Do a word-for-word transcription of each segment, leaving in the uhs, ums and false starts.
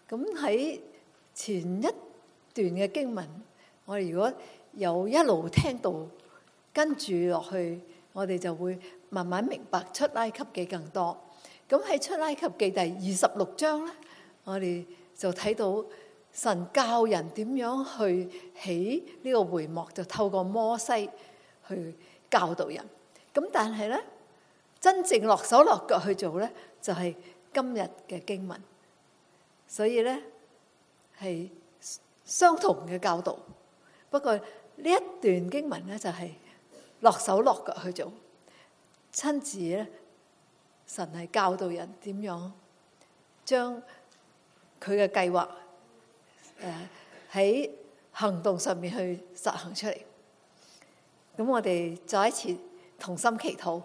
咁喺前一段嘅經文，我哋如果有一路聽到跟住落去，我哋就會慢慢明白出埃及記更多。咁喺出埃及記第二十六章咧，我哋就睇到神教人點樣去起呢個會幕，就透過摩西去教導人。咁但係咧，真正落手落腳去做咧，就係今日嘅經文。所以咧係相同嘅教導，不過呢一段經文咧就係落手落腳去做，親自咧神係教導人點樣將佢嘅計劃誒喺行動上面去實行出嚟。咁我哋再一次同心祈禱。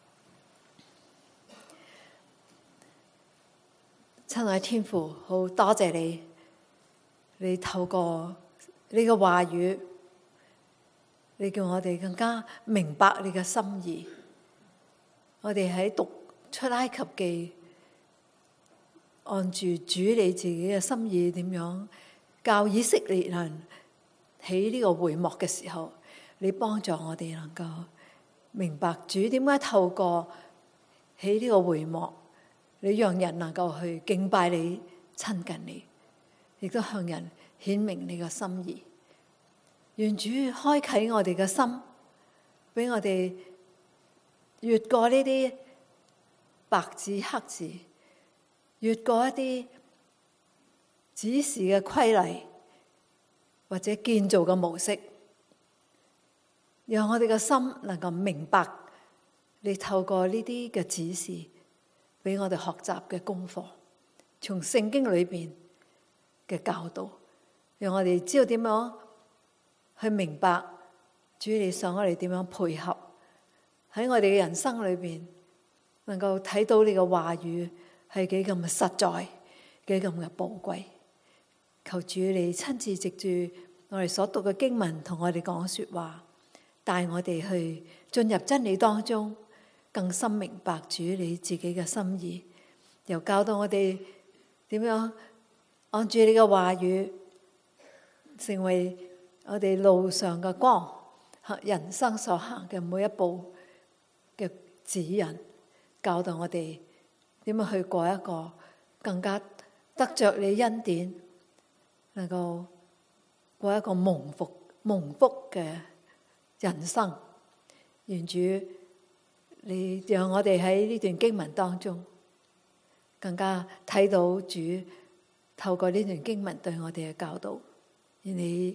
親愛天父，好多謝你，你透過你嘅話語，你叫我哋更加明白你嘅心意。我哋喺讀出埃及記，按住主你自己嘅心意點樣教以色列人起呢個會幕嘅時候，你幫助我哋能夠明白主點解透過起呢個會幕，你讓人能夠去敬拜你、親近你，亦都向人顯明你嘅心意。願主開啟我哋嘅心，俾我哋越過呢啲白紙黑字，越過一啲指示嘅規例或者建造嘅模式，讓我哋嘅心能夠明白你透過呢啲嘅指示俾我哋學習嘅功課，從聖經裏邊嘅教導，讓我哋知道點樣去明白主你想我哋點樣配合喺我哋嘅人生裏邊，能夠睇到你嘅話語係幾咁嘅實在，幾咁嘅寶貴。求主你親自藉住我哋所讀嘅經文同我哋講說話，帶我哋去進入真理當中，更深明白主你自己嘅心意，又教導我哋點樣按住你嘅話語，成為我哋路上嘅光，人生所行嘅每一步嘅指引，教導我哋點樣去過一個更加得着你恩典，能夠過一個蒙福蒙福嘅人生。願主你讓我哋喺呢段經文當中，更加睇到主透過呢段經文對我哋嘅教導。願你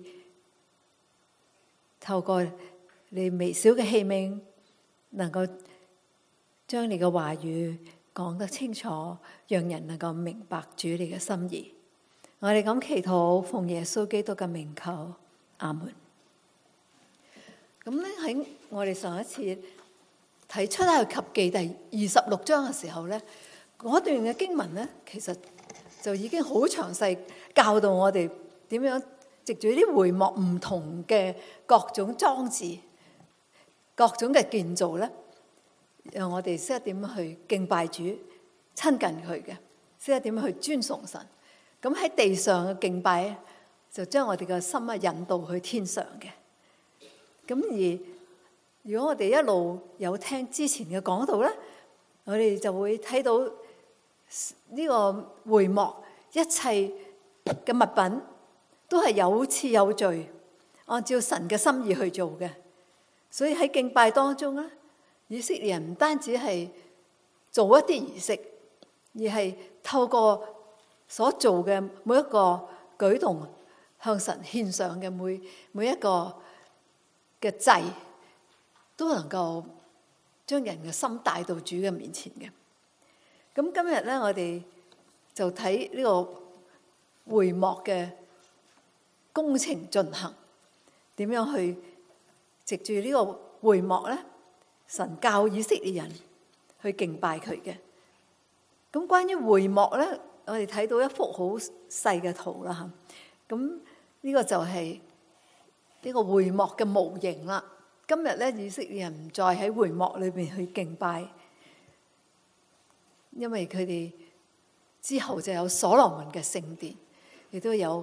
透過你微小嘅器皿，能夠將你嘅話語講得清楚，讓人能夠明白主你嘅心意。我哋咁祈禱，奉耶穌基督嘅名求，阿門。咁咧喺我哋上一次睇出埃及記第二十六章嘅時候咧，嗰段嘅經文咧，其實就已經好詳細教導我哋點樣藉住啲會幕唔同嘅各種裝置、各種嘅建造咧，讓我哋識得點樣去敬拜主、親近佢嘅，識得點樣去尊崇神。咁喺地上嘅敬拜咧，就將我哋嘅心啊引導去天上嘅。咁而如果我哋一路有聽之前嘅講道咧，我哋就會睇到呢個會幕一切嘅物品都係有次有序，按照神嘅心意去做嘅。所以喺敬拜當中咧，以色列人唔單止係做一啲儀式，而係透過所做嘅每一個舉動，向神獻上嘅每每一個嘅祭，都能夠將人嘅心帶到主嘅面前嘅。咁今日咧，我哋就睇呢個會幕嘅工程進行，點樣去藉住呢個會幕咧，神教以色列人去敬拜佢嘅。咁關於會幕咧，我哋睇到一幅好細嘅圖啦嚇。咁呢個就係呢個會幕嘅模型啦。今日咧，以色列人唔再喺會幕裏邊去敬拜，因為佢哋之後就有所羅門嘅聖殿，亦都有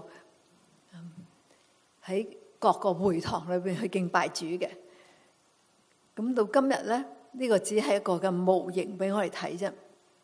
喺各個會堂裏邊去敬拜主嘅。咁到今日咧，呢、呢個只係一個嘅模型俾我哋睇啫。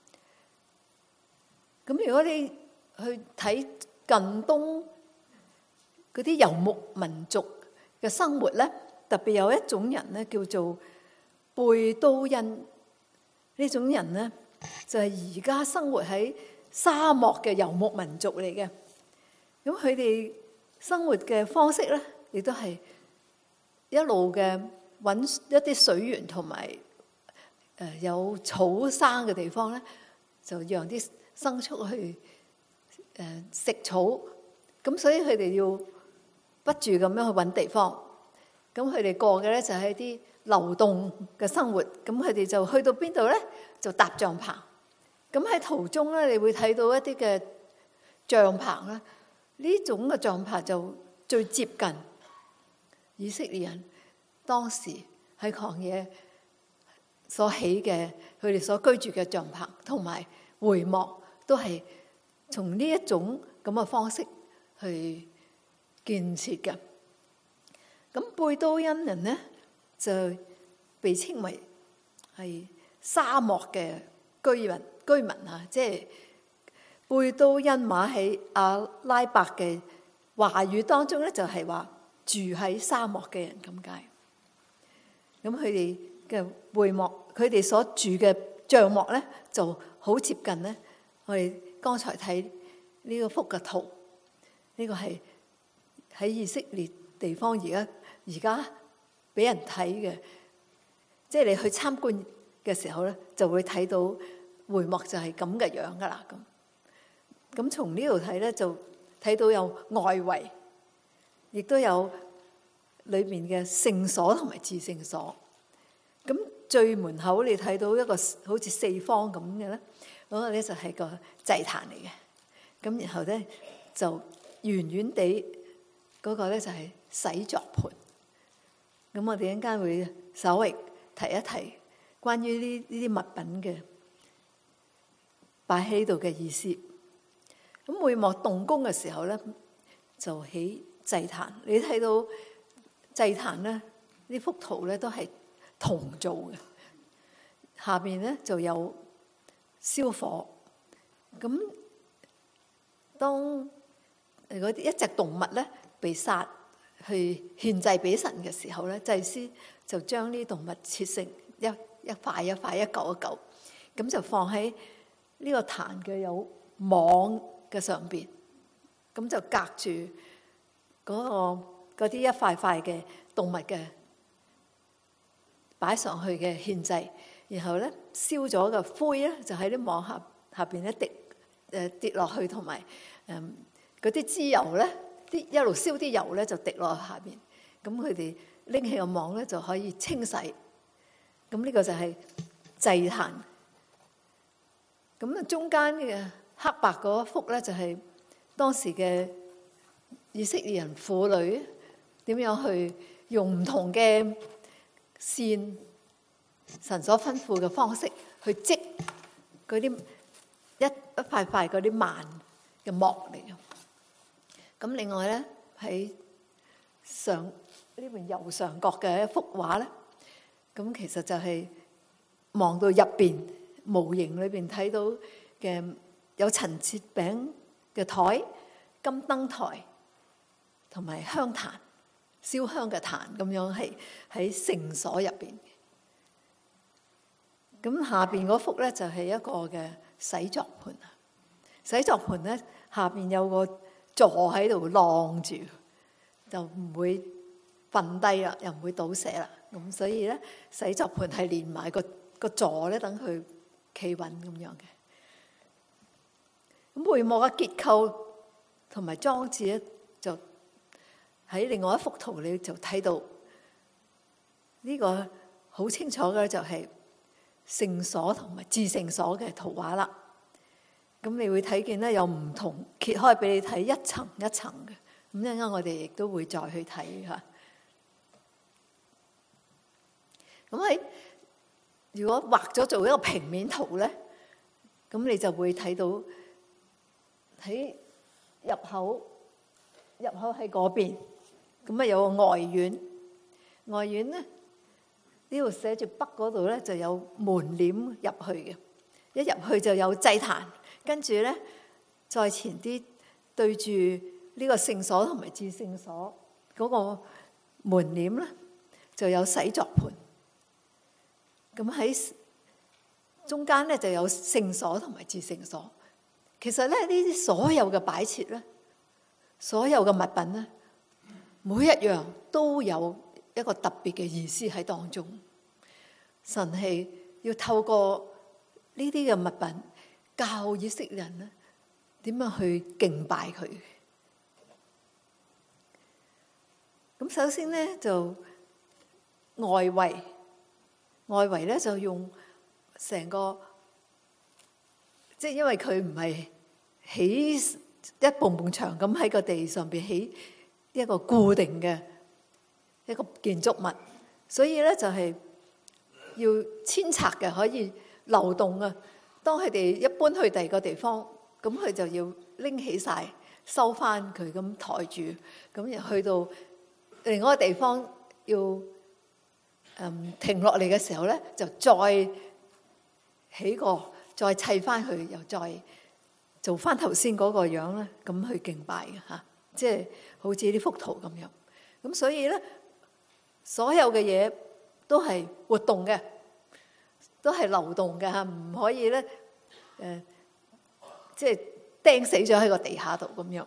咁如果你去睇近東嗰啲游牧民族嘅生活咧，特別有一種人咧叫做貝都因，呢種人咧就係而家生活喺沙漠嘅游牧民族嚟嘅。咁佢哋生活嘅方式咧，亦都係一路嘅揾一啲水源同埋誒有草生嘅地方咧，就讓啲牲畜去誒食草。咁所以佢哋要不住咁樣去揾地方。咁佢哋過嘅咧就係啲流動嘅生活。咁佢哋就去到邊度咧，就搭帳篷。咁喺途中咧，你會睇到一啲嘅帳篷咧。呢種嘅帳篷就最接近以色列人當時喺曠野所起嘅，佢哋所居住嘅帳篷，同埋會幕都係從呢一種咁嘅方式去建設嘅。咁貝都因人咧就被稱為係沙漠嘅居民，居民啊，即係貝都因馬喺阿拉伯嘅話語當中咧，就係話住喺沙漠嘅人咁解。咁佢哋嘅會幕，佢哋所住嘅帳幕咧，就好接近咧。我哋剛才睇呢個幅嘅圖，呢個係喺以色列地方而家而家俾人睇嘅，即係你去參觀嘅時候咧，就會睇到會幕就係咁嘅樣噶啦咁。咁從呢度睇咧，就睇到有外圍，亦都有裏面嘅聖所同埋至聖所。咁最門口你睇到一個好似四方咁嘅咧，嗰個咧就係個祭壇嚟嘅。咁然後咧就圓圓地嗰個咧就係洗作盤。咁我哋一陣間會稍微提一提關於呢呢啲物品嘅擺喺呢度嘅意思。咁會幕動工嘅時候咧，就起祭壇。你睇到祭壇咧，呢幅圖咧都係銅做嘅，下邊咧就有燒火。咁當嗰啲一隻動物咧被殺去獻祭俾神嘅時候咧，祭司就將呢啲動物切成一一塊一塊一嚿一嚿，咁就放喺呢個壇嘅有網嘅上邊，咁就隔住嗰個嗰啲一塊塊嘅動物嘅擺上去嘅獻祭，然後咧燒咗嘅灰咧就喺啲網下下邊一滴誒、呃、跌落去，同埋誒嗰啲脂油咧，啲一路燒啲油咧就滴落去下邊，咁佢哋拎起個網咧就可以清洗。咁呢個就係祭壇。咁啊中間嘅黑白嗰幅咧就係當時嘅以色列人婦女點樣去用唔同嘅線，神所吩咐嘅方式去織嗰啲一一塊塊嗰啲幔嘅幕嚟嘅。咁另外咧喺上呢邊右上角嘅一幅畫咧，咁其實就係望到入邊模型裏邊睇到嘅。有陳設餅嘅台、金燈台同埋香壇、燒香嘅壇咁樣，係喺聖所入邊。咁下邊嗰幅咧就係一個嘅洗作盤啊！洗作盤咧下邊有個座喺度晾住，就唔會瞓低啦，又唔會倒瀉啦。咁所以咧洗作盤係連埋個個座咧，等佢企穩咁樣嘅。咁會幕嘅結構同埋裝置咧，就喺另外一幅圖你就睇到呢個好清楚嘅，就係聖所同埋至聖所嘅圖畫啦。咁你會睇見咧有唔同，揭開俾你睇一層一層嘅。咁一陣間我哋亦都會再去睇吓。咁喺如果畫咗做一個平面圖咧，咁你就會睇到喺入口，入口喺嗰邊，咁啊有個外院，外院咧呢度寫住北嗰度咧就有門簾入去嘅，一入去就有祭壇，跟住咧再前啲對住呢個聖所同埋至聖所嗰個門簾咧就有洗濯盆，咁喺中間咧就有聖所同埋至聖所。其實咧呢啲所有嘅擺設咧，所有嘅物品咧，每一樣都有一個特別嘅意思喺當中。神係要透過呢啲嘅物品教以色列人咧點樣去敬拜佢。咁首先咧就外圍，外圍咧就用成個，即係因為佢唔係起一埲埲牆咁喺個地上邊起一個固定嘅一個建築物，所以咧就係要遷拆嘅，可以流動啊。當佢哋一搬去第二個地方，咁佢就要拎起晒，收翻佢咁抬住，咁又去到另外一個地方要嗯停落嚟嘅時候咧，就再起過，再砌翻佢，又再做翻頭先嗰個樣咧，咁去敬拜嘅嚇，即係好似呢幅圖咁樣。咁所以咧，所有嘅嘢都係活動嘅，都係流動嘅嚇，唔可以咧誒，即係釘死咗喺個地下度咁樣。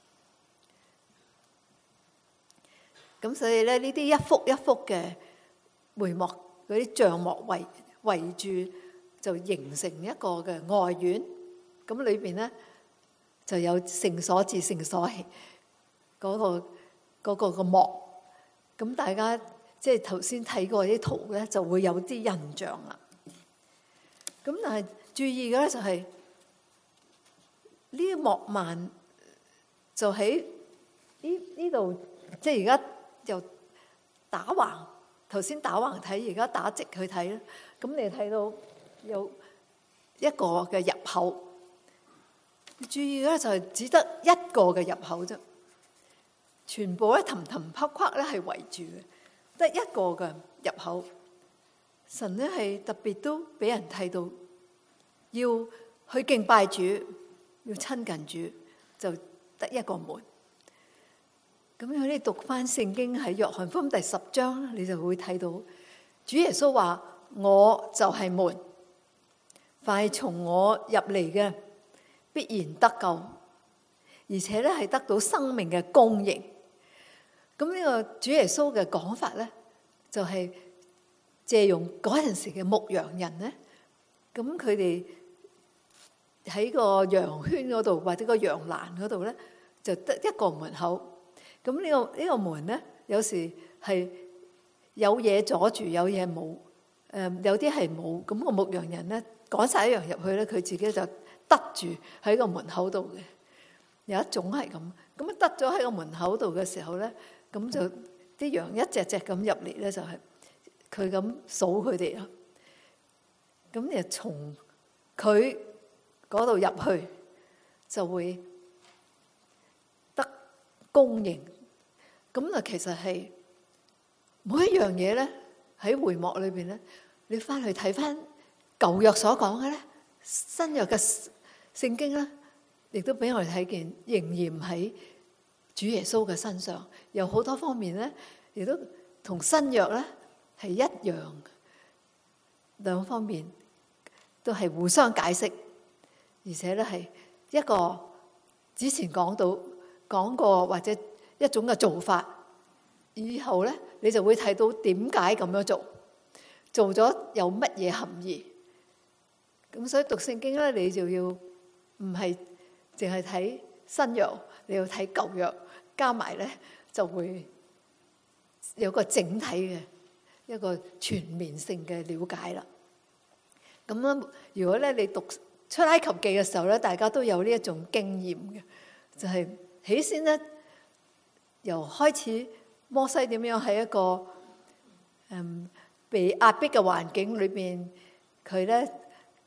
咁所以咧，呢啲一幅一幅嘅帷幕嗰啲帳幕圍圍住，就形成一個嘅外院。咁裏邊咧就有聖所至聖所嗰、嗰個嗰、嗰個個幕。咁大家即係頭先睇過啲圖咧，就會有啲印象啦。咁但係注意嘅咧就係呢一幕幔就喺呢呢度，即係而家又打橫，頭先打橫睇，而家打直去睇咧。咁你睇到有一個嘅入口，注意咧就係只得一個嘅入口啫，全部咧氹氹框框咧係圍住嘅，得一個嘅入口。神咧係特別都俾人睇到，要去敬拜主，要親近主，就得一個門。咁如果你讀翻聖經喺約翰福音第十章，你就會睇到主耶穌話：我就係門，凡係從我入嚟嘅，必然得救，而且咧係得到生命嘅供應。咁呢個主耶穌嘅講法咧，就係借用嗰陣時嘅牧羊人咧，咁佢哋喺個羊圈嗰度或者個羊欄嗰度咧，就得一個門口。咁呢個呢個門咧，有時係有嘢阻住，有嘢冇。誒有啲係冇。咁個牧羊人咧趕晒啲羊入去咧，佢自己就得住喺個門口度嘅。有一種係咁，咁啊得咗喺個門口度嘅時候咧，咁就啲羊一隻隻咁入嚟咧，就係佢咁數佢哋咯。咁你從佢嗰度入去就會得供應。咁啊，其實係每一樣嘢咧喺會幕裏邊咧，你翻去睇翻舊約所講嘅咧，新約嘅聖經咧，亦都俾我哋睇見，仍然喺主耶穌嘅身上，有好多方面咧，亦都同新約咧係一樣嘅，兩方面都係互相解釋，而且咧係一個之前講到講過或者一種嘅做法，以後咧你就會睇到點解咁樣做，做咗有乜嘢含義。咁所以讀聖經咧，你就要唔係淨係睇新約，你要睇舊約，加埋咧就會有個整體嘅一個全面性嘅了解啦。咁樣如果咧你讀出埃及記嘅時候咧，大家都有呢一種經驗嘅，就係起先咧由開始摩西點樣喺一個嗯被壓迫嘅環境裏邊，佢咧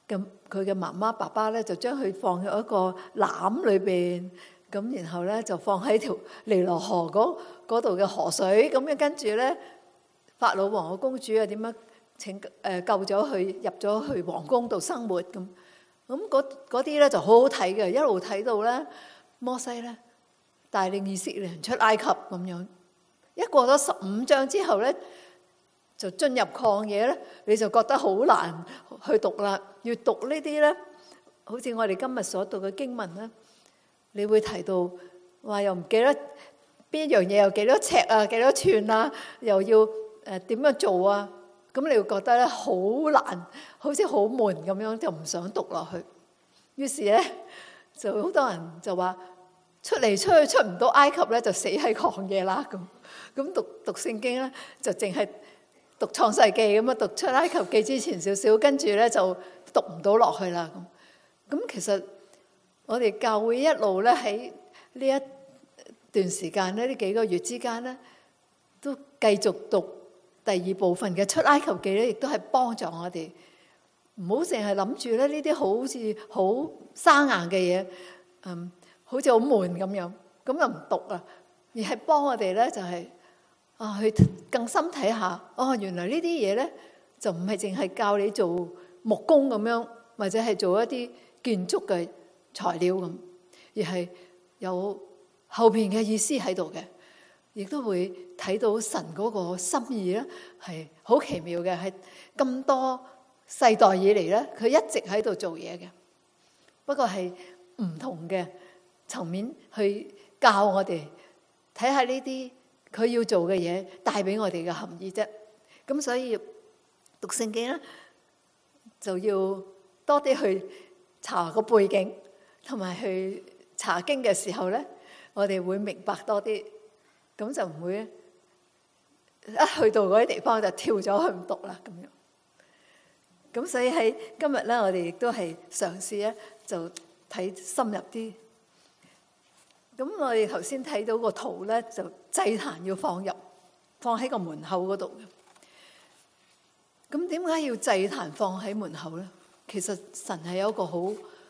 咁佢嘅媽媽爸爸咧就將佢放喺一個籃裏邊，咁然後咧就放喺條尼羅河嗰嗰度嘅河水，咁樣跟住咧法老王嘅公主啊點樣拯誒救咗佢入咗去皇宮度生活咁，咁嗰嗰啲咧就好好睇嘅，一路睇到咧摩西咧帶領以色列人出埃及咁樣，一過咗十五章之後咧，就進入曠野咧，你就覺得好難去讀啦。越讀呢啲咧，好似我哋今日所讀嘅經文咧，你會提到話又唔記得邊樣嘢，又幾多尺啊，幾多寸啊，又要誒點樣做啊？咁你會覺得咧好難，好似好悶咁樣，就唔想讀落去。於是咧，就好多人就話出嚟出去出唔到埃及咧，就死喺曠野啦。咁咁讀讀聖經咧，就淨係讀創世記咁啊，讀出埃及記之前少少，跟住咧就讀唔到落去啦。咁咁其實我哋教會一路咧喺呢一段時間咧，呢幾個月之間咧，都繼續讀第二部分嘅出埃及記咧，亦都係幫助我哋唔好淨係諗住咧呢啲好似好生硬嘅嘢，嗯，好似好悶咁樣，咁就唔讀啊，而係幫我哋咧就係、是。啊！去更深睇下，哦，原來呢啲嘢咧就唔係淨係教你做木工咁樣，或者係做一啲建築嘅材料咁，而係有後邊嘅意思喺度嘅，亦都會睇到神嗰個心意咧，係好奇妙嘅，係咁多世代以嚟咧，佢一直喺度做嘢嘅，不過係唔同嘅層面去教我哋睇下呢啲。佢要做嘅嘢帶俾我哋嘅含義啫，咁所以讀聖經咧就要多啲去查個背景，同埋去查經嘅時候咧，我哋會明白多啲，咁就唔會一去到嗰啲地方就跳咗去唔讀啦咁樣。咁所以喺今日咧，我哋亦都係嘗試咧就睇深入啲。咁我哋頭先睇到個圖咧，就祭壇要放入放喺個門口嗰度嘅。咁點解要祭壇放喺門口咧？其實神係有一個好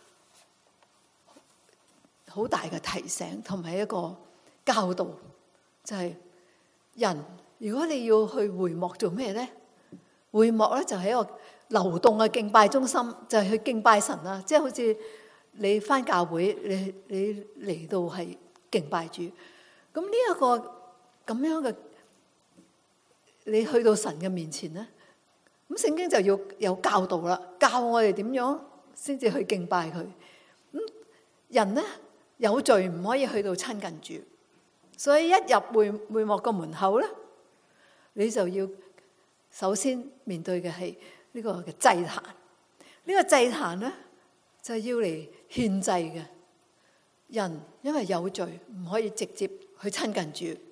好大嘅提醒，同埋一個教導，就係人如果你要去會幕做咩咧？會幕咧就係一個流動嘅敬拜中心，就係去敬拜神啦，即係好似。你返教會，你你嚟到係敬拜主，咁呢一個咁樣嘅，你去到神嘅面前咧，咁聖經就要有教導啦，教我哋點樣先至去敬拜佢。咁人咧有罪唔可以去到親近主，所以一入會會幕個門口咧，你就要首先面對嘅係呢個嘅祭壇。呢個祭壇咧就要嚟獻祭嘅人，因為有罪唔可以直接去親近主。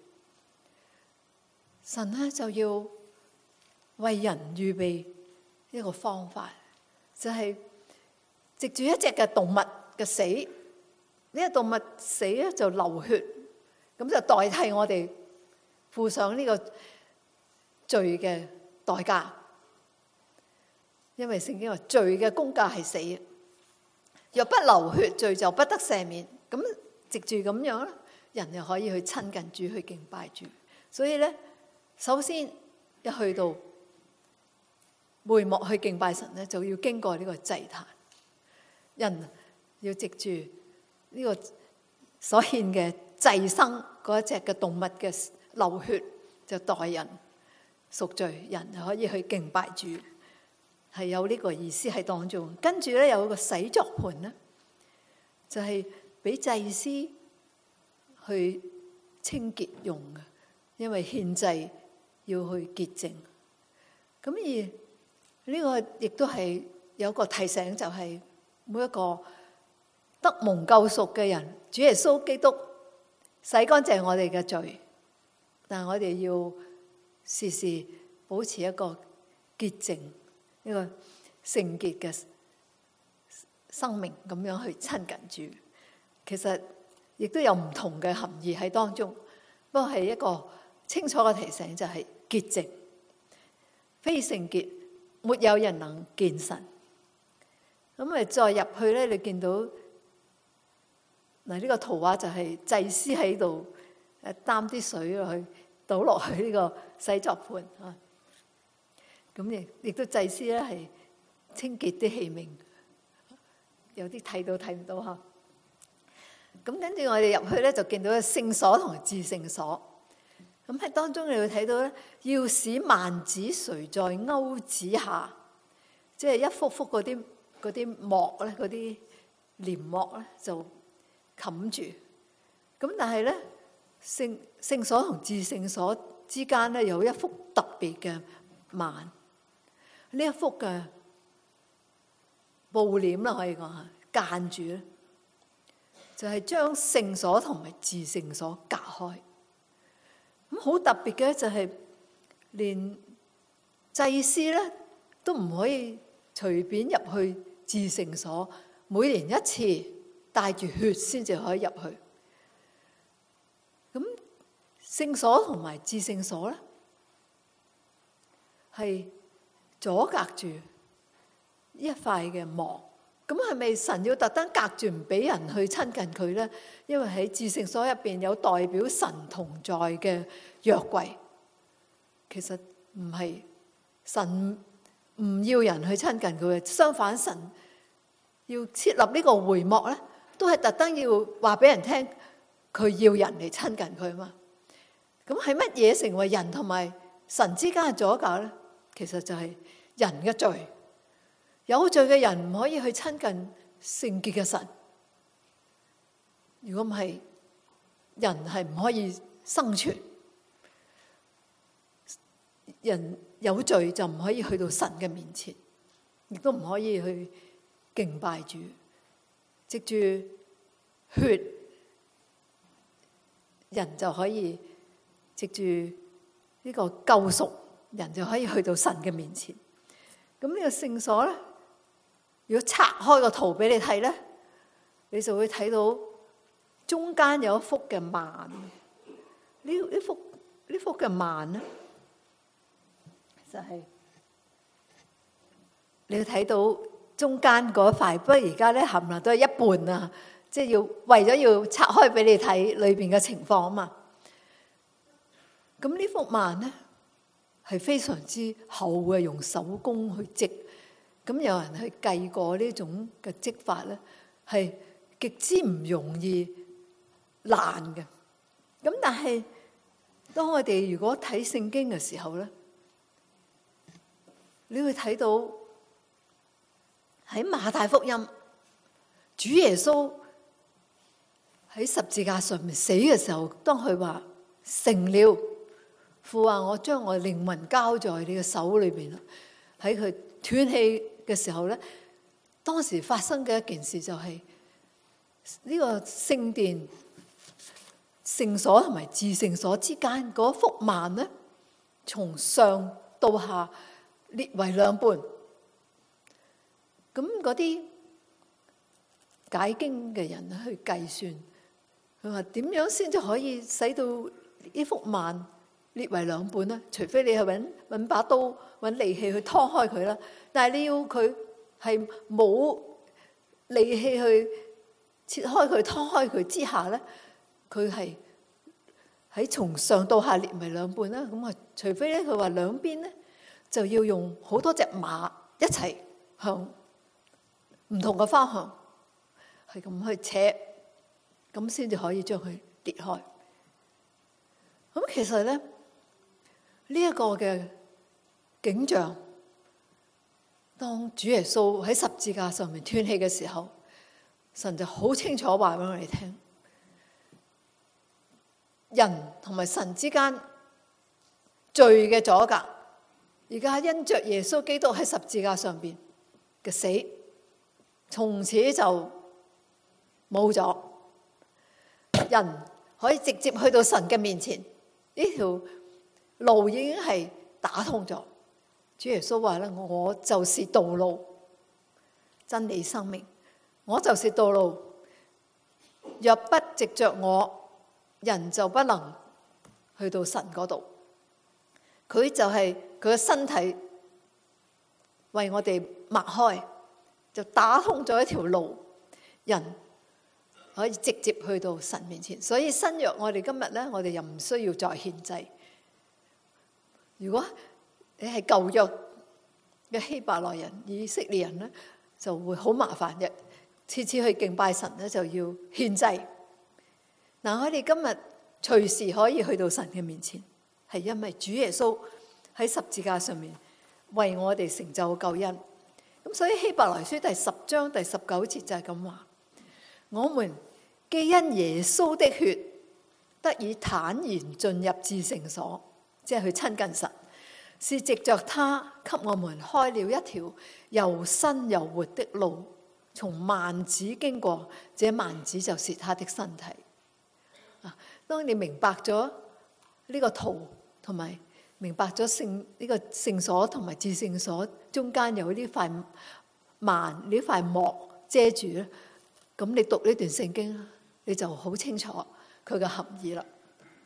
神咧就要為人預備一個方法，就係藉住一隻嘅動物嘅死，呢個動物死咧就流血，咁就代替我哋付上呢個罪嘅代價。因為聖經話罪嘅工價係死，若不流血，罪就不得赦免。咁藉住咁樣咧，人就可以去親近主，去敬拜主。所以咧，首先一去到會幕去敬拜神咧，就要經過呢個祭壇。人要藉住呢個所獻嘅祭牲嗰一隻嘅動物嘅流血，就代人贖罪，人就可以去敬拜主。係有呢個意思喺當中，跟住咧有一個洗濯盆咧，就係俾祭司去清潔用嘅，因為獻祭要去潔淨。咁而呢個亦都係有一個提醒，就係每一個得蒙救贖嘅人，主耶穌基督洗乾淨我哋嘅罪，但係我哋要時時保持一個潔淨。呢個聖潔嘅生命咁樣去親近主，其實亦都有唔同嘅含義喺當中。不過係一個清楚嘅提醒，就係潔淨，非聖潔沒有人能見神。 咁咪再入去咧，你見到嗱，呢個圖畫就係祭司喺度誒擔啲水落去倒落去呢個洗濯盤啊。咁亦亦都祭司咧係清潔啲器皿，有啲睇到睇唔到嚇。咁跟住我哋入去咧，就見到聖所同至聖所。咁喺當中你會睇到咧，要使幔子垂在鈎子下，即係一幅幅嗰啲嗰啲幕咧，嗰啲簾幕咧就冚住。咁但係咧，聖聖所同至聖所之間咧有一幅特別嘅幔，呢一幅嘅布簾啦，可以講係間住咧，就係將聖所同埋至聖所隔開。咁好特別嘅就係連祭司咧都唔可以隨便入去至聖所，每年一次帶住血先至可以入去。咁聖所同埋至聖所咧係阻隔住一塊嘅幕。咁係咪神要特登隔住唔俾人去親近佢咧？因為喺至聖所入邊有代表神同在嘅約櫃。其實唔係，神唔要人去親近佢嘅，相反神要設立呢個會幕咧，都係特登要話俾人聽，佢要人嚟親近佢啊嘛。咁係乜嘢成為人同埋神之間嘅阻隔咧？其實就係人嘅罪。有罪嘅人唔可以去親近聖潔嘅神。如果唔係，人係唔可以生存。人有罪就唔可以去到神嘅面前，亦都唔可以去敬拜主。藉住血，人就可以藉住呢個救贖，人就可以去到神嘅面前。咁呢個聖所咧，如果拆開個圖俾你睇咧，你就會睇到中間有一幅嘅幔。呢呢幅呢幅嘅幔咧，就係、是、你要睇到中間嗰一塊。不過而家咧冚唪唥都係一半啊，即係要為咗要拆開俾你睇裏邊嘅情況啊嘛。咁呢幅幔咧係非常之厚嘅，用手工去織。咁有人去計過呢種嘅織法咧，係極之唔容易爛嘅。咁但係當我哋如果睇聖經嘅時候咧，你會睇到喺馬太福音，主耶穌喺十字架上面死嘅時候，當佢話成了，父啊，我將我靈魂交在你嘅手裏邊啦。喺佢斷氣嘅時候咧，當時發生嘅一件事就係、是、呢、這個聖殿聖所同埋至聖所之間嗰幅幔咧，從上到下裂為兩半。咁嗰啲解經嘅人去計算，佢話點樣先至可以使到呢幅幔裂為兩半咧？除非你係揾揾把刀揾利器去拖開佢啦。但係你要佢係冇利器去切開佢拖開佢之下咧，佢係喺從上到下裂為兩半啦。咁啊，除非咧佢話兩邊咧就要用好多隻馬一齊向唔同嘅方向係咁去扯，咁先至可以將佢裂開。咁其實咧呢一個嘅景象，當主耶穌喺十字架上面斷氣嘅時候，神就好清楚話俾我哋聽，人同埋神之間罪嘅阻隔，而家因着耶穌基督喺十字架上邊嘅死，從此就冇咗，人可以直接去到神嘅面前。呢條路已經係打通咗。主耶穌話咧：我就是道路、真理、生命。我就是道路，若不藉着我，人就不能去到神嗰度。佢就係佢嘅身體為我哋擘開， 就打通咗一條路，人可以直接去到神面前。所以新約我哋今日咧，我哋又唔需要再獻祭。如果你係舊約嘅希伯來人、以色列人咧，就會好麻煩嘅，次次去敬拜神咧就要獻祭。嗱，我哋今日隨時可以去到神嘅面前，係因為主耶穌喺十字架上面為我哋成就救恩。咁所以希伯來書第十章第十九節就係咁話：我們既因耶穌的血得以坦然進入至聖所，即係去親近神，是藉着他給我們開了一條又新又活的路，從幔子經過，這幔子就是他的身體。啊，當你明白咗呢個圖，同埋明白咗聖呢個聖所同埋至聖所中間有呢塊幔呢塊幕遮住咧，咁你讀呢段聖經，你就好清楚佢嘅含義啦。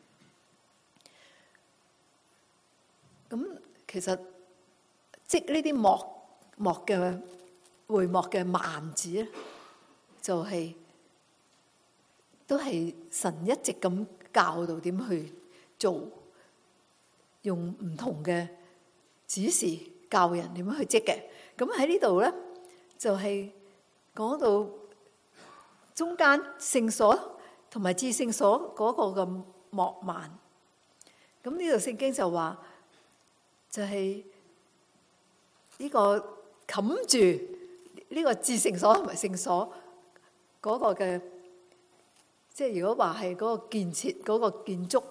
咁其實即呢啲幕幕嘅會幕嘅幔子咧，就係、是、都係神一直咁教導點去做，用唔同嘅指示教人點樣去織嘅。咁喺呢度咧，就係、是、講到中間聖所同埋至聖所嗰個嘅幕幔。咁呢度聖經就話，就係呢個冚住呢個至聖所同埋聖所嗰個嘅，即係如果話係嗰個建設嗰個建築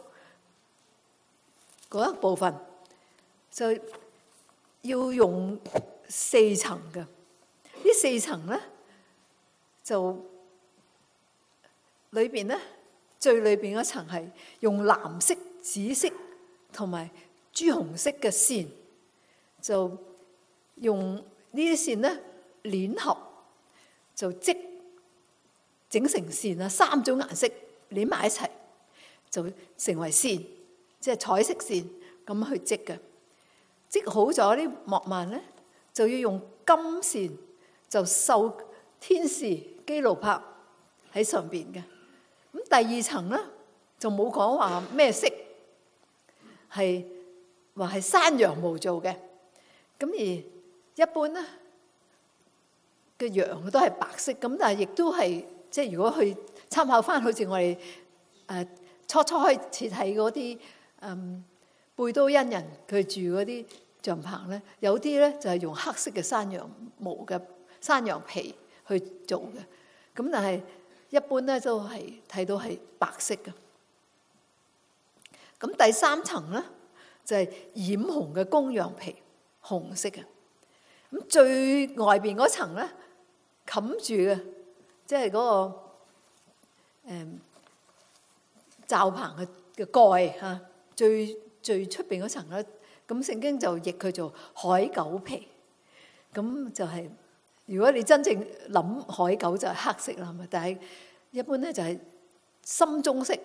嗰一部分，就要用四層嘅。呢四層咧，就裏邊咧最裏邊嗰層係用藍色、紫色同埋朱紅色嘅線，就用呢啲線咧鏈合，就織整成線啊，三種顏色連埋一齊，就成為線，即係彩色線咁去織嘅。織好咗呢幕幔咧，就要用金線就繡天使基路伯喺上邊嘅。咁第二層咧就冇講話咩色，係話係山羊毛做嘅。咁而一般咧嘅羊都係白色，咁但係亦都係即係如果去參考翻，好似我哋誒、呃、初初開始睇嗰啲嗯貝都因人佢住嗰啲帳篷咧，有啲咧就係用黑色嘅山羊毛嘅山羊皮去做嘅。咁但係一般咧都係睇到係白色嘅。咁第三層咧就係染紅嘅公羊皮，紅色嘅。咁最外邊嗰層咧冚住嘅，即係嗰個誒罩棚嘅嘅蓋嚇，最最出邊嗰層咧，咁聖經就譯佢做海狗皮。咁就係、是、如果你真正諗海狗就係黑色啦，係咪？但係一般咧就係深棕色。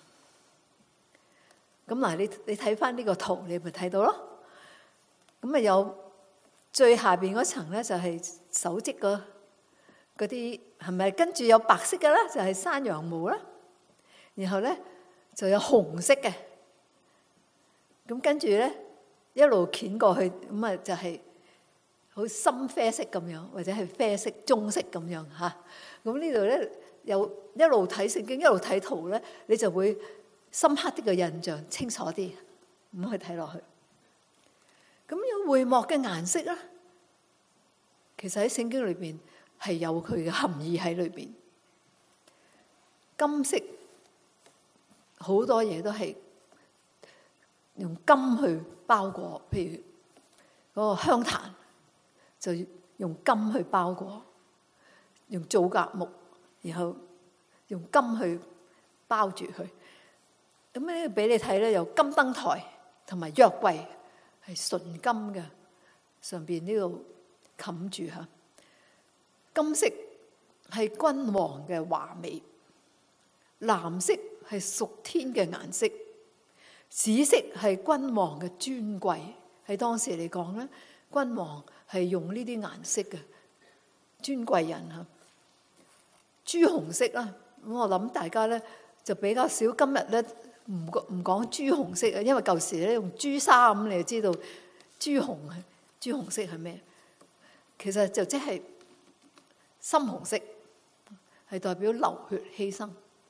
咁嗱，你你睇翻呢個圖，你咪睇到咯。咁啊有最下邊嗰層咧就係手織嗰嗰啲，係咪跟住有白色嘅咧？就係山羊毛啦。然後咧就有紅色嘅。咁跟住咧一路捲過去，咁啊就係好深啡色咁樣，或者係啡色、棕色咁樣嚇。咁呢度咧有一路睇聖經，一路睇圖咧，你就會深刻啲嘅印象，清楚啲咁去睇落去。咁有會幕嘅顏色咧，其實喺聖經裏邊係有佢嘅含義喺裏邊。金色好多嘢都係用金去包裹，譬如嗰個香壇就用金去包裹，用皂莢木，然後用金去包住佢。咁咧俾你睇咧，有金燈台同埋約櫃係純金嘅，上邊呢度冚住嚇。金色係君王嘅華美，藍色係屬天嘅顏色，紫色係君王嘅尊貴。喺當時嚟講咧，君王係用呢啲顏色嘅。 尊貴人嚇。朱紅色啦，咁我諗大家咧就比較少今日咧唔唔講朱紅色啊，因為舊時咧用朱砂咁，你就知道朱紅係朱紅色係咩？其實就即係深紅色，係代表流血犧牲。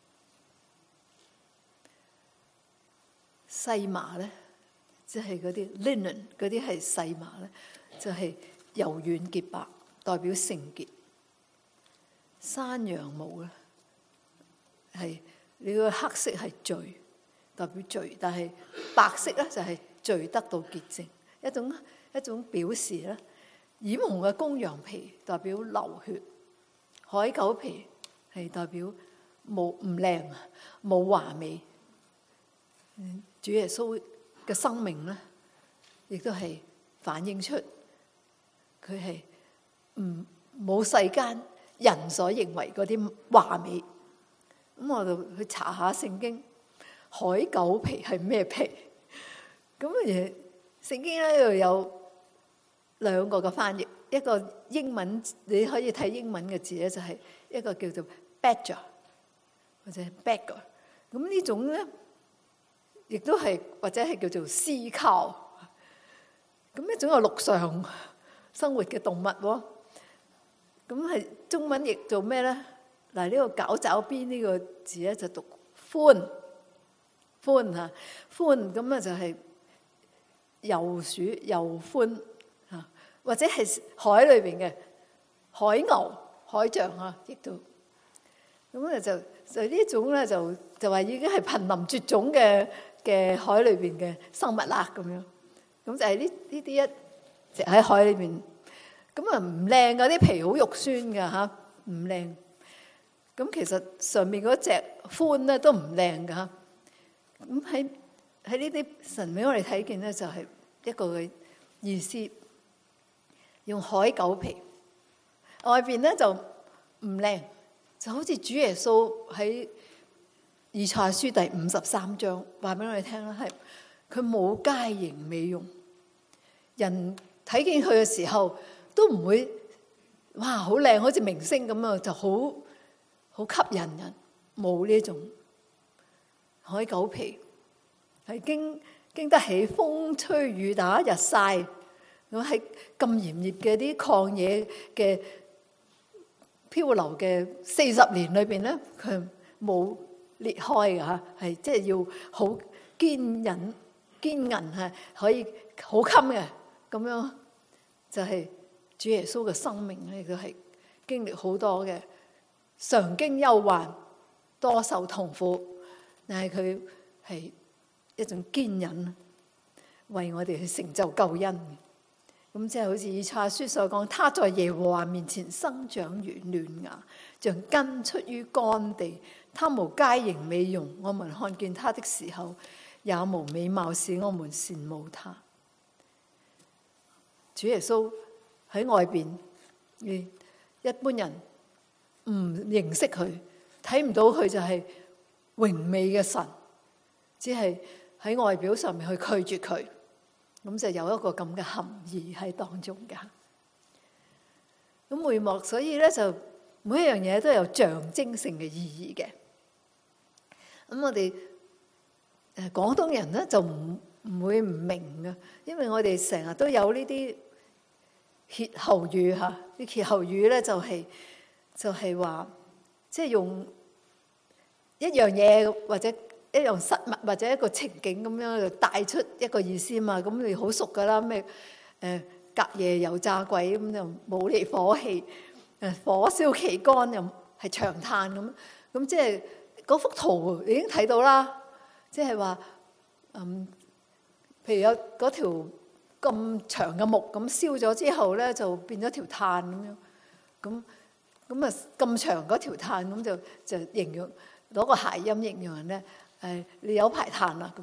細麻咧，即係嗰啲 linen 嗰啲係細麻咧，就係柔軟潔白，代表聖潔。山羊毛咧係你個黑色係罪，代表罪，但係白色咧就係罪得到潔淨，一種一種表示咧。染紅嘅公羊皮代表流血，海狗皮係代表冇唔靚，冇華美。主耶穌嘅生命咧，亦都係反映出佢係唔冇世間人所認為嗰啲華美。咁我就去查下聖經，海狗皮係咩皮？咁誒，聖經咧又有兩個嘅翻譯，一個英文你可以睇英文嘅字咧，就係一個叫做 badger 或者 bagger。咁呢種咧，亦都係或者係叫做獅鵁。咁一種係陸上生活嘅動物喎。咁係中文譯做咩咧？嗱，呢個絞爪邊呢個字咧就讀寬寬嚇寬，咁啊就係遊鼠遊寬嚇，或者係海裏邊嘅海牛、海象啊，亦都咁啊就就呢種咧就就話已經係瀕臨絕種嘅嘅海裏邊嘅生物啦咁樣。咁就係呢呢啲一直喺海裏邊。咁啊唔靚嗰啲皮好肉酸㗎嚇，唔靚。咁其實上面嗰隻寬咧都唔靚㗎嚇。咁喺喺呢啲神俾我哋睇見咧，就係一個嘅意思，用海狗皮，外邊咧就唔靚，就好似主耶穌喺以賽亞書第五十三章話俾我哋聽啦，係佢冇佳形美容，人睇見佢嘅時候，都唔會哇好靚，好似明星咁啊，就好好吸引人。冇呢種海狗皮，係經經得起風吹雨打日曬。咁喺咁炎熱嘅啲曠野嘅漂流嘅四十年裏邊咧，佢冇裂開嘅嚇，係即係要好堅忍堅韌係可以好襟嘅咁樣，就係、是。主耶穌嘅生命咧，亦都係經歷好多嘅，常經憂患，多受痛苦，但係佢係一種堅忍，為我哋去成就救恩。咁即係好似以賽亞書所講，他在耶和華面前生長如嫩芽，像根出於乾地。他無佳形美容，我們看見他的時候，也無美貌使我們羨慕他。主耶穌。喺外邊，一般人唔認識佢，睇唔到佢就係榮美嘅神，只係喺外表上面去拒絕佢，咁就有一個咁嘅含義喺當中噶。咁會幕，所以咧就每一樣嘢都有象徵性嘅意義嘅。咁我哋誒廣東人咧就唔唔會唔明嘅，因為我哋成日都有呢啲。歇後語嚇，啲歇後語咧就係就係話，即係用一樣嘢或者一樣實物或者一個情景咁樣就帶出一個意思嘛。咁你好熟噶啦，咩誒隔夜油炸鬼咁就冇離火氣，誒火燒旗杆又係長嘆咁。咁即係嗰幅圖已經睇到啦，即係話嗯，譬如有嗰條。咁長嘅木咁燒咗之後咧，就變咗條炭咁樣。咁咁啊，咁長嗰條炭咁就就形容攞個諧音形容人咧。誒，你有排炭啦咁。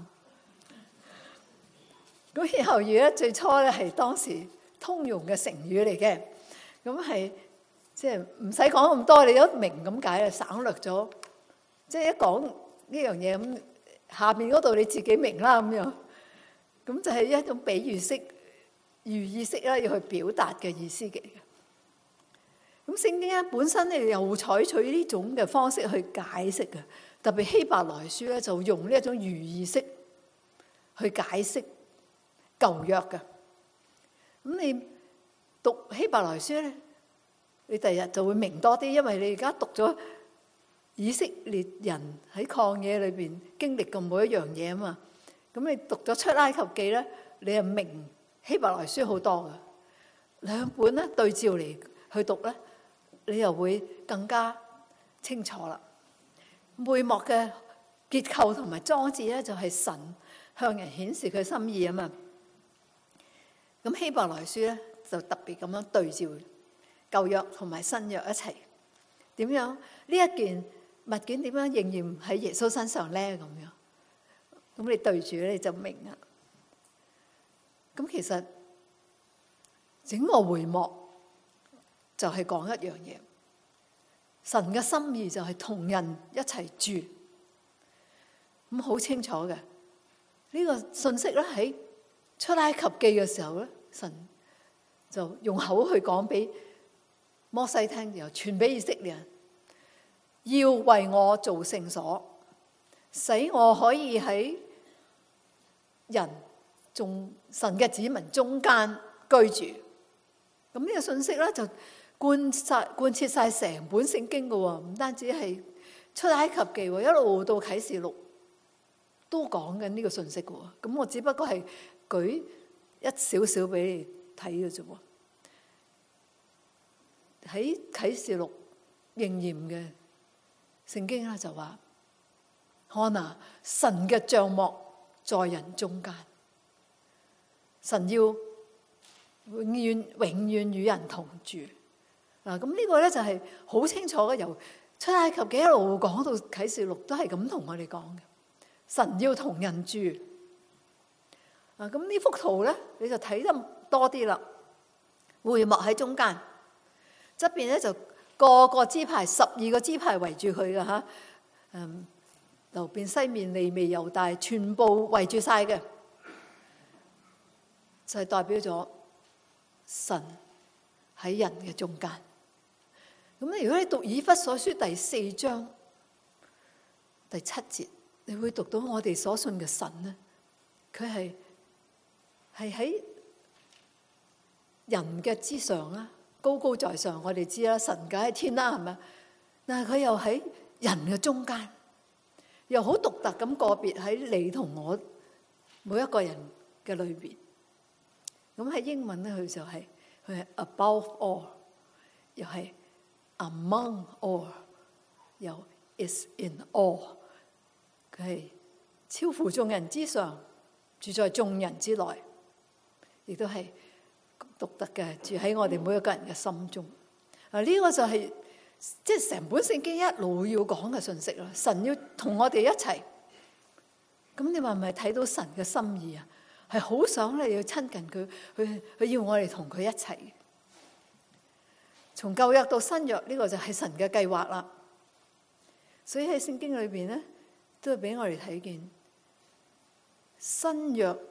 咁歇後語咧，最初咧係當時通用嘅成語嚟嘅。咁係即係唔使講咁多，你都明咁解啊，省略咗。即係一講呢樣嘢咁，下邊嗰度你自己明啦咁樣。咁就係一種比喻式、寓意式啦，要去表達嘅意思嘅。咁咁聖經咧本身咧又採取呢種嘅方式去解釋嘅，特別希伯來書咧就用呢一種寓意式去解釋舊約嘅。咁你讀希伯來書咧，你第日就會明多啲，因為你而家讀咗以色列人喺曠野裏邊經歷過每一樣嘢啊嘛。咁你讀咗出埃及記咧，你就明希伯來書好多嘅。兩本咧對照嚟去讀咧，你又會更加清楚啦。會幕嘅結構同埋裝置咧，就係神向人顯示佢心意啊嘛。咁希伯來書咧就特別咁樣對照舊約同埋新約一齊，點樣呢一件物件點樣應驗喺耶穌身上咧？咁樣，咁你對住咧你就明啦。咁其實整個會幕就係講一樣嘢，神嘅心意就係同人一齊住，咁好清楚嘅。呢個信息咧喺出埃及記嘅時候咧，神就用口去講俾摩西聽，又傳俾以色列人，要為我做聖所，使我可以喺人眾神嘅子民中間居住。咁呢個信息咧就貫晒貫徹晒成本聖經嘅喎，唔單止係出埃及記，一路到啟示錄都講緊呢個信息嘅喎。咁我只不過係舉一少少俾你睇嘅啫喎。喺啟示錄應驗嘅聖經咧就話，看啊，神嘅帳幕在人中間，神要永遠永遠與人同住。嗱，咁呢個咧就係好清楚嘅，由出埃及記一路講到啟示錄都係咁同我哋講嘅，神要同人住。啊，咁呢幅圖咧你就睇得多啲啦。會幕喺中間，側邊咧就個個支派，十二個支派圍住佢嘅吓，嗯，流便、西面、利未、猶大，全部圍住晒嘅，就係代表咗神喺人嘅中間。咁如果你讀以弗所書第四章第七節，你會讀到我哋所信嘅神咧，佢係係喺人嘅之上啦，高高在上。我哋知啦，神梗喺天啦，係咪？但係佢又喺人嘅中間，又好獨特咁個別喺你同我每一個人嘅裏邊。咁喺英文咧，佢就係佢係 above all， 又係 among all， 又 is in all。佢係超乎眾人之上，住在眾人之內，亦都係獨特嘅，住喺我哋每一個人嘅心中。啊，呢個就係即係成本聖經一路要講嘅信息啦。神要同我哋一齊，咁你話係咪睇到神嘅心意啊？係好想你要親近佢，佢佢要我哋同佢一齊。從舊約到新約，呢個就係神嘅計劃啦。所以喺聖經裏邊咧，都係俾我哋睇見新約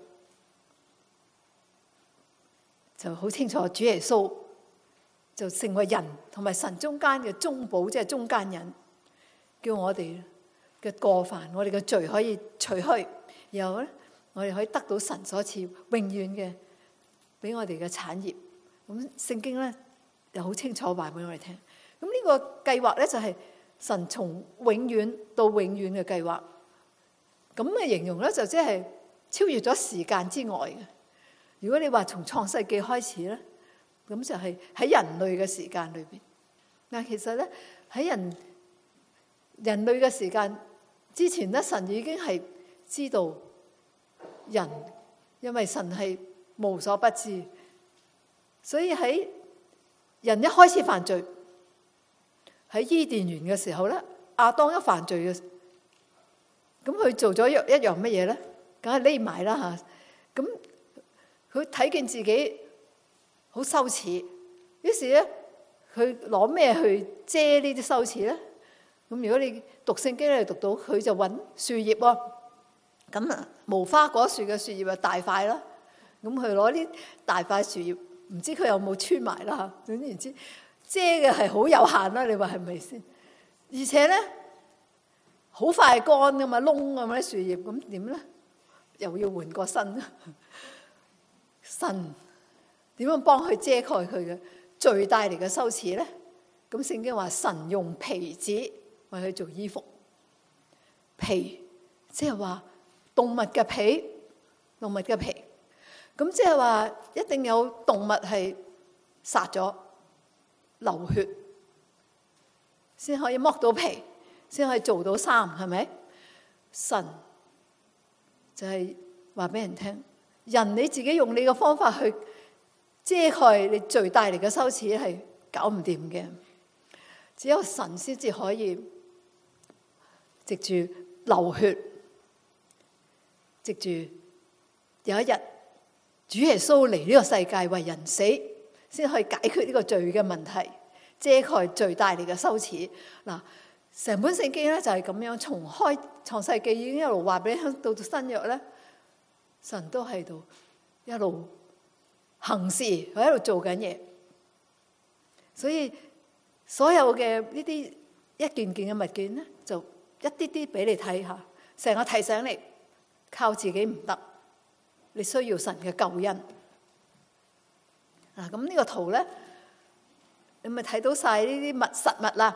就好清楚，主耶穌就成為人同埋神中間嘅中保，即係中間人，叫我哋嘅過犯，我哋嘅罪可以除去，然後咧我哋可以得到神所賜永遠嘅俾我哋嘅產業。咁聖經咧又好清楚話俾我哋聽。咁呢個計劃咧就係神從永遠到永遠嘅計劃。咁嘅形容咧就即係超越咗時間之外嘅。如果你話從創世紀開始咧，咁就係喺人類嘅時間裏邊。嗱，其實咧喺人人類嘅時間之前咧，神已經係知道人，因為神係無所不知，所以喺人一開始犯罪，喺伊甸園嘅時候咧，亞當一犯罪嘅，咁佢做咗一一樣乜嘢咧？梗係匿埋啦吓，咁佢睇見自己好羞恥，於是咧佢攞咩去遮呢啲羞恥咧？咁如果你讀聖經咧，讀到佢就揾樹葉喎，咁啊無花果樹嘅樹葉啊大塊啦，咁佢攞啲大塊樹葉，唔知佢有冇穿埋啦吓，總之遮嘅係好有限啦，你話係咪先？而且咧好快乾噶嘛，窿咁啲樹葉，咁點咧？又要換個身。神點樣幫佢遮蓋佢嘅罪帶嚟嘅羞恥咧？咁聖經話神用皮子為佢做衣服，皮即係話動物嘅皮，動物嘅皮。咁即係話一定有動物係殺咗流血，先可以剝到皮，先可以做到衫，係咪？神就係話俾人聽，人你自己用你嘅方法去遮蓋你罪帶嚟嘅羞恥係搞唔掂嘅，只有神先至可以藉住流血，藉住有一日主耶穌嚟呢個世界為人死，先可以解決呢個罪嘅問題，遮蓋罪帶嚟嘅羞恥。嗱，成本聖經咧就係咁樣，從開創世記已經一路話俾你聽，到新約咧，神都喺度一路行事，佢喺度做緊嘢。所以所有嘅呢啲一件件嘅物件咧，就一啲啲俾你睇下，成個提醒你靠自己唔得，你需要神嘅救恩。嗱，咁呢個圖咧，你咪睇到晒呢啲物實物啦。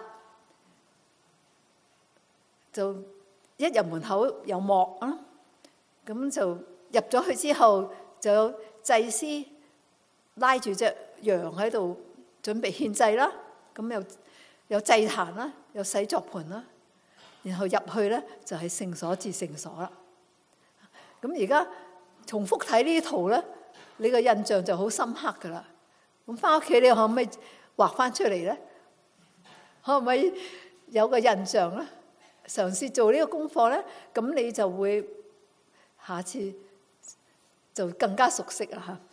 就一入門口有幕啊，咁就入咗去之後，就有祭司拉住隻羊喺度準備獻祭啦。咁有有祭壇啦，有洗作盤啦，然後入去咧就係聖所至聖所啦。咁而家重複睇呢啲圖咧，你個印象就好深刻噶啦。咁翻屋企你可唔可以畫翻出嚟咧？可唔可以有個印象咧？嘗試做呢個功課咧，咁你就會下次就更加熟悉啦嚇。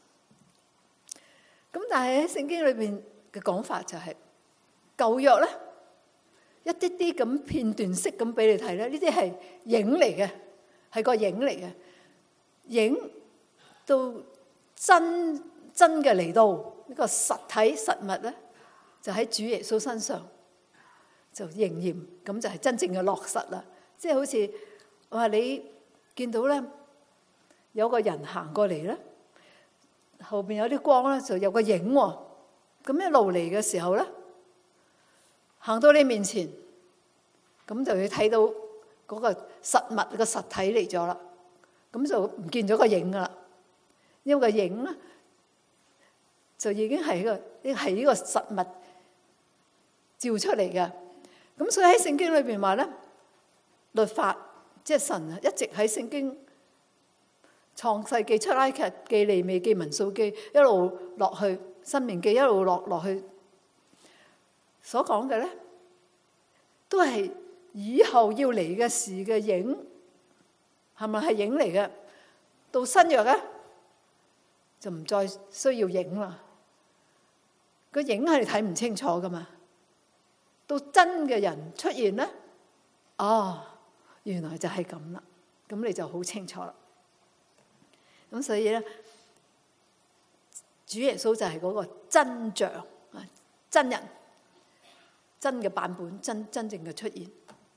咁但係喺聖經裏邊嘅講法就係舊約咧，一啲啲咁片段式咁俾你睇咧，呢啲係影嚟嘅，係個影嚟嘅，影到真真嘅嚟到呢個實體實物咧，就喺主耶穌身上就應驗，咁就係真正嘅落實啦。即係好似我話你見到咧，有個人行過嚟咧，後邊有啲光咧，就有個影喎。咁一路嚟嘅時候咧，行到你面前，咁就要睇到嗰個實物個實體嚟咗啦。咁就唔見咗個影噶啦，因為個影咧就已經係個呢係呢個實物照出嚟嘅。咁所以喺聖經裏邊話咧，律法即係神啊，一直喺聖經創世記、出埃及記、利未記、民數記一路落去，申命記一路落落去所講嘅咧，都係以後要嚟嘅事嘅影，係咪係影嚟嘅？到新約咧就唔再需要影啦，個影係你睇唔清楚噶嘛。到真嘅人出現咧，哦，原來就係咁啦，咁你就好清楚啦。咁所以咧，主耶穌就係嗰個真像啊，真人，真嘅版本，真真正嘅出現。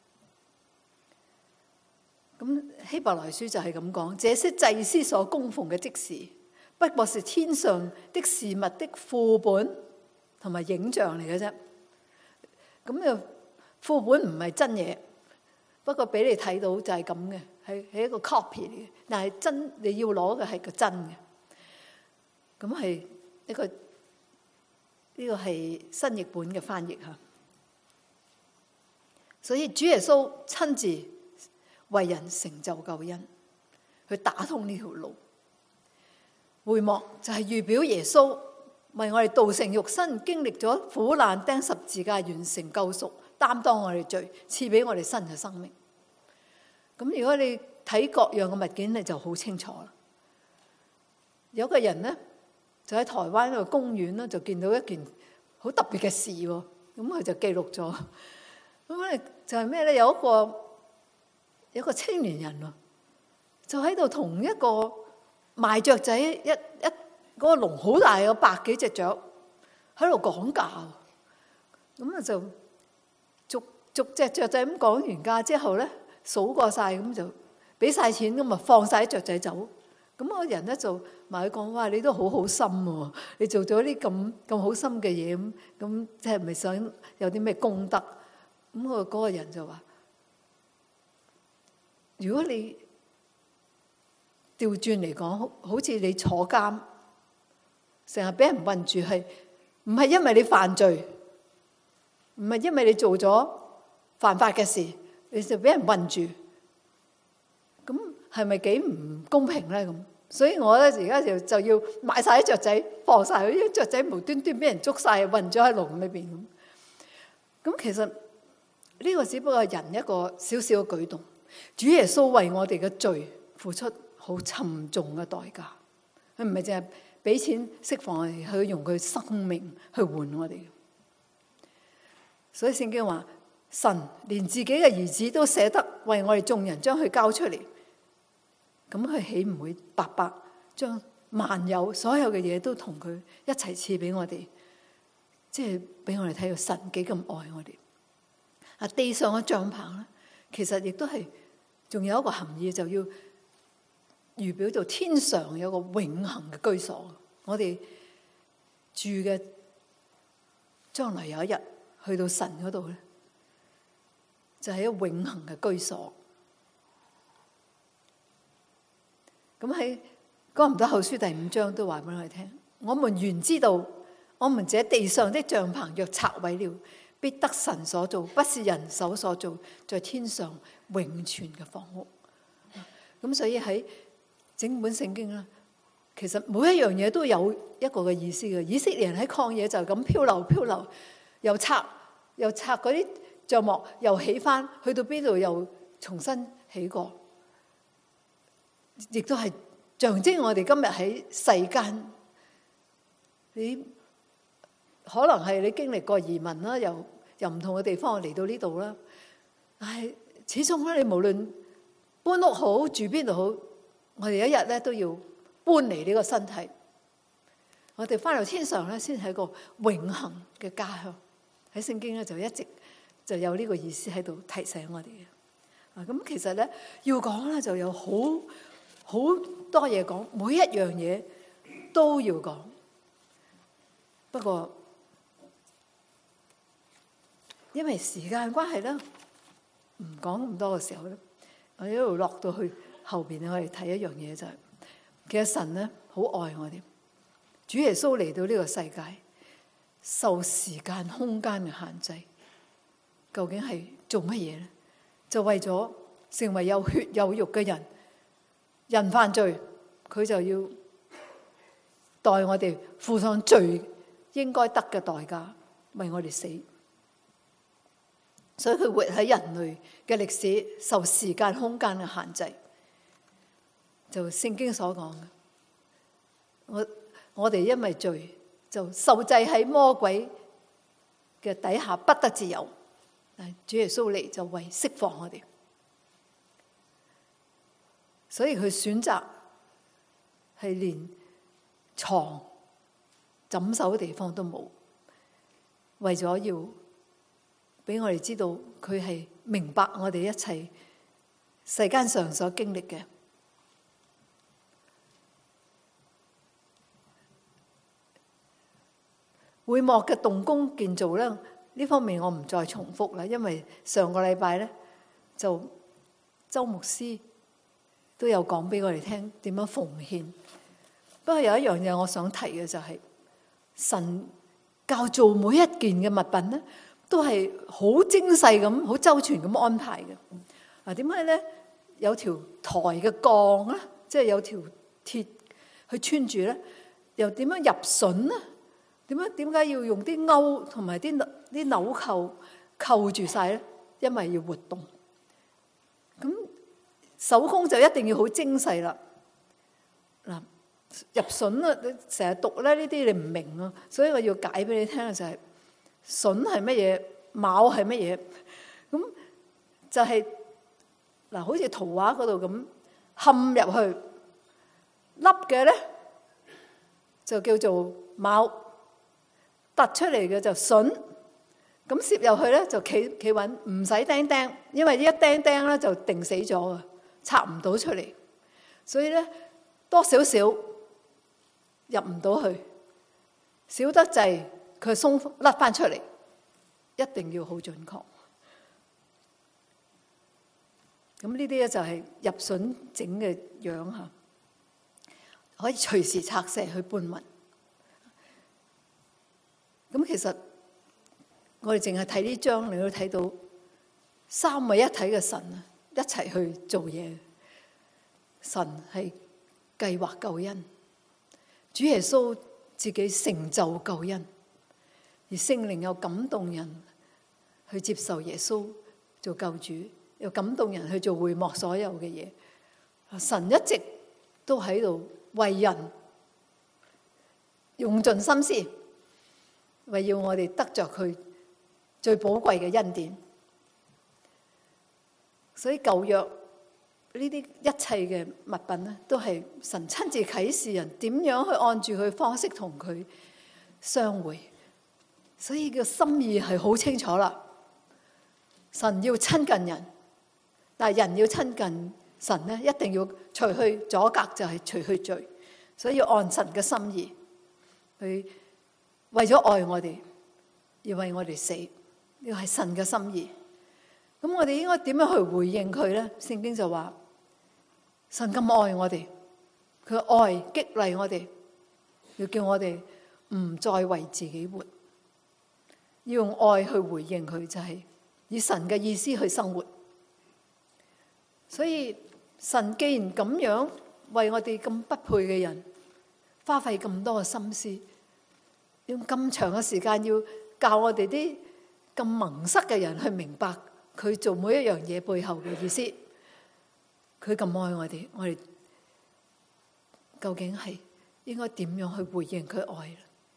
咁希伯來書就係咁講，這些祭司所供奉嘅職事，不過是天上的事物的副本同埋影像嚟嘅啫。咁又副本唔係真嘢，不過俾你睇到就係咁嘅，係係一個 copy 嚟嘅。但係真你要攞嘅係個真嘅。咁係一個呢個係新譯本嘅翻譯嚇。所以主耶穌親自為人成就救恩，去打通呢條路。會幕就係預表耶穌為我哋道成肉身，經歷咗苦難釘十字架，完成救贖，擔當我哋罪，賜俾我哋新嘅生命。咁如果你睇各樣嘅物件，你就好清楚啦。有個人咧就喺台灣一個公園咧，就見到一件好特別嘅事喎。咁佢就記錄咗。咁咧就係咩咧？有一個有一個青年人咯，就喺度同一個賣雀仔一一嗰個籠好大，有百幾隻雀喺度講價，咁啊就逐逐隻雀仔咁講完價之後咧，數過晒咁就俾晒錢，咁啊放晒啲雀仔走。咁個人咧就埋佢講：哇！你都好好心喎，你做咗啲咁咁好心嘅嘢，咁咁即係咪想有啲咩功德？咁個嗰個人就話：如果你調轉嚟講，好似你坐監，成日俾人困住，係唔係因為你犯罪？唔係因為你做咗犯法嘅事，你就俾人困住？咁係咪幾唔公平咧？咁所以我咧而家就就要買晒啲雀仔，放晒佢啲雀仔無端端俾人捉晒，困咗喺籠裏邊咁。咁其實呢個只不過係人一個小小嘅舉動。主耶穌為我哋嘅罪付出好沉重嘅代價，佢唔係淨係俾錢釋放我哋，佢用佢生命去換我哋。所以聖經話，神連自己嘅兒子都捨得為我哋眾人將佢交出嚟，咁佢豈唔會白白將萬有所有嘅嘢都同佢一齊賜俾我哋？即係俾我哋睇到神幾咁愛我哋。啊，地上嘅帳篷咧，其實亦都係仲有一個含義，就要預表到天上有個永恆嘅居所。我哋住嘅將來有一日去到神嗰度咧，就係一個永恆嘅居所。咁喺哥林多後書第五章都話俾我哋聽：我們原知道，我們這地上的帳篷若拆毀了，必得神所造，不是人手所造，在天上永存嘅房屋。咁所以喺整本聖經啦，其實每一樣嘢都有一個嘅意思嘅。以色列人喺曠野就咁漂流漂流，又拆又拆嗰啲帳幕，又起翻，去到邊度又重新起過，亦都係象徵我哋今日喺世間。你可能係你經歷過移民啦，由由唔同嘅地方嚟到呢度啦，但係始終咧，你無論搬屋好住邊度好，我哋一日咧都要搬離呢個身體。我哋翻到天上咧，先係一個永恆嘅家鄉。喺聖經咧就一直就有呢個意思喺度提醒我哋嘅。啊，咁其實咧要講咧就有好好多嘢講，每一樣嘢都要講。不過因為時間關係咧，唔講咁多嘅時候咧，我一路落到去後邊，我哋睇一樣嘢就係，其實神咧好愛我哋。主耶穌嚟到呢個世界，受時間空間嘅限制，究竟係做乜嘢咧？就為咗成為有血有肉嘅人，人犯罪，佢就要代我哋付上罪應該得嘅代價，為我哋死。所以佢活喺人類嘅歷史，受時間空間嘅限制，就聖經所講嘅。我我哋因為罪就受制喺魔鬼嘅底下，不得自由。但主耶穌嚟就為釋放我哋，所以佢選擇係連床枕首嘅地方都冇，為咗要俾我哋知道佢係明白我哋一切世間上所經歷嘅。會幕嘅動工建造咧，呢方面我唔再重複啦，因為上個禮拜咧就周牧師都有講俾我哋聽點樣奉獻。不過有一樣嘢我想提嘅就係、是、神教做每一件嘅物品咧，都係好精細咁、好周全咁安排嘅。啊，點解咧？有條台嘅槓咧，即係有條鐵去穿住咧，又點樣入榫咧？點樣點解要用啲鈎同埋啲啲紐扣扣住晒咧？因為要活動。咁手工就一定要好精細啦。嗱，入榫啊，你成日讀咧呢啲你唔明啊，所以我要解俾你聽啊，就係榫係乜嘢，卯係乜嘢。咁就係、是、嗱，好似圖畫嗰度咁嵌入去，凹嘅咧就叫做卯。 突出嚟嘅就筍，咁攝入去咧就企企穩，唔使釘釘，因為一釘釘咧就定死咗啊，拆唔到出嚟。所以咧多少少入唔到去，少得滯佢鬆甩翻出嚟，一定要好準確。咁呢啲咧就係入筍整嘅樣嚇，可以隨時拆卸去搬運。咁其實我哋淨係睇呢章，你都睇到三位一體嘅神啊，一齊去做嘢。神係計劃救恩，主耶穌自己成就救恩，而聖靈又感動人去接受耶穌做救主，又感動人去做會幕所有嘅嘢。神一直都喺度為人用盡心思，為要我哋得着佢最寶貴嘅恩典。所以舊約呢啲一切嘅物品咧，都係神親自啟示人點樣去按住佢方式同佢相會。所以個心意係好清楚啦。神要親近人，但係人要親近神咧，一定要除去阻隔，就係除去罪。所以要按神嘅心意去，為咗愛我哋，要為我哋死，呢個係神嘅心意。咁我哋應該點樣去回應佢咧？聖經就話神咁愛我哋，佢愛激勵我哋，要叫我哋唔再為自己活，要用愛去回應佢，就係以神嘅意思去生活。所以神既然咁樣為我哋咁不配嘅人花費咁多嘅心思，用咁長嘅時間要教我哋啲咁蒙塞嘅人去明白佢做每一樣嘢背後嘅意思，佢咁愛我哋，我哋究竟係應該點樣去回應佢愛？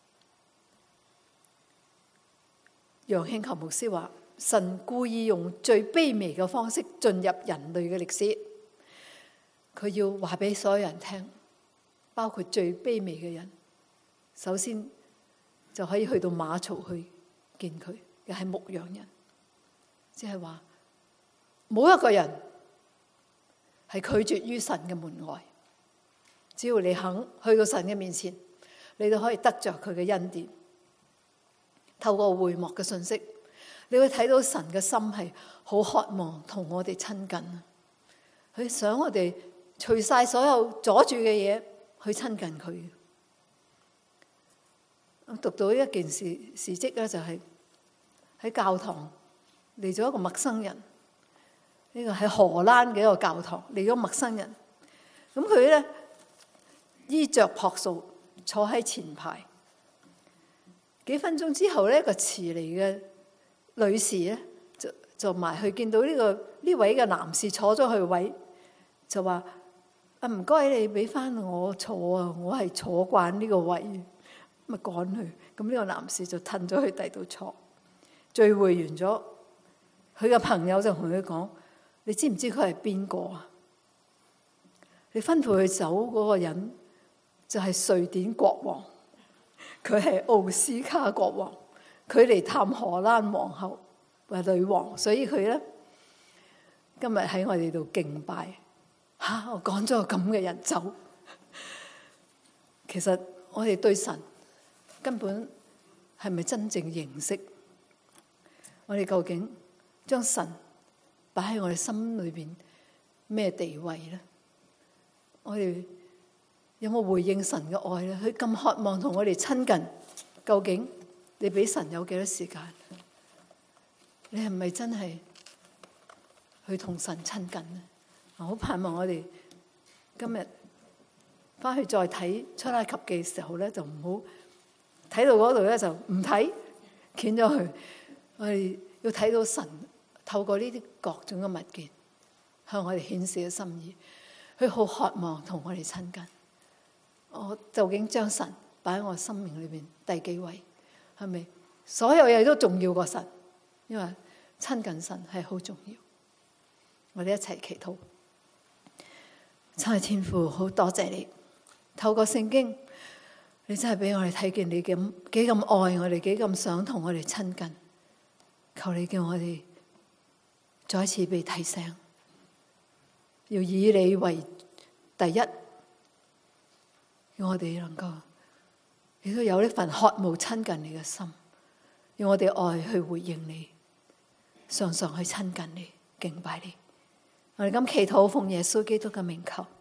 楊慶球牧師話：神故意用最卑微嘅方式進入人類嘅歷史，佢要話俾所有人聽，包括最卑微嘅人，首先就可以去到馬槽去見佢，又係牧羊人。即係話冇一個人係拒絕於神嘅門外，只要你肯去到神嘅面前，你就可以得着佢嘅恩典。透過會幕嘅信息，你會睇到神嘅心係好渴望同我哋親近，佢想我哋除晒所有阻住嘅嘢去親近佢。我讀到一件事事蹟咧，就係喺教堂嚟咗一個陌生人，呢個係荷蘭嘅一個教堂嚟咗陌生人，咁佢咧衣着樸素，坐喺前排。幾分鐘之後咧，一個遲嚟嘅女士咧就就埋去見到呢個呢位嘅男士坐咗去位，就話：啊唔該，你俾翻我坐啊，我係坐慣呢個位，咪趕佢。咁呢個男士就褪咗去第度坐。聚會完咗，佢嘅朋友就同佢講：你知唔知佢係邊個啊？你吩咐佢走嗰個人就係瑞典國王，佢係奧斯卡國王，佢嚟探荷蘭皇后或女王，所以佢咧今日喺我哋度敬拜。吓、啊，我趕咗個咁嘅人走。其實我哋對神根本係咪真正認識？我哋究竟將神擺喺我哋心裏邊咩地位咧？我哋有冇回應神嘅愛咧？佢咁渴望同我哋親近，究竟你俾神有幾多時間？你係咪真係去同神親近咧？我好盼望我哋今日翻去再睇出埃及記嘅時候咧，就唔好睇到嗰度咧就唔睇，捲咗佢。我哋要睇到神透過呢啲各種嘅物件向我哋顯示嘅心意，佢好渴望同我哋親近。我究竟將神擺喺我生命裏邊第幾位？係咪所有嘢都重要過神？因為親近神係好重要。我哋一齊祈禱。親愛天父，好多謝你透過聖經你真係俾我哋睇見你咁幾咁愛我哋，幾咁想同我哋親近。求你叫我哋再一次被提醒，要以你為第一，要我哋能夠亦都有呢份渴慕親近你嘅心，要我哋愛去回應你，常常去親近你，敬拜你。我哋咁祈禱，奉耶穌基督嘅名求。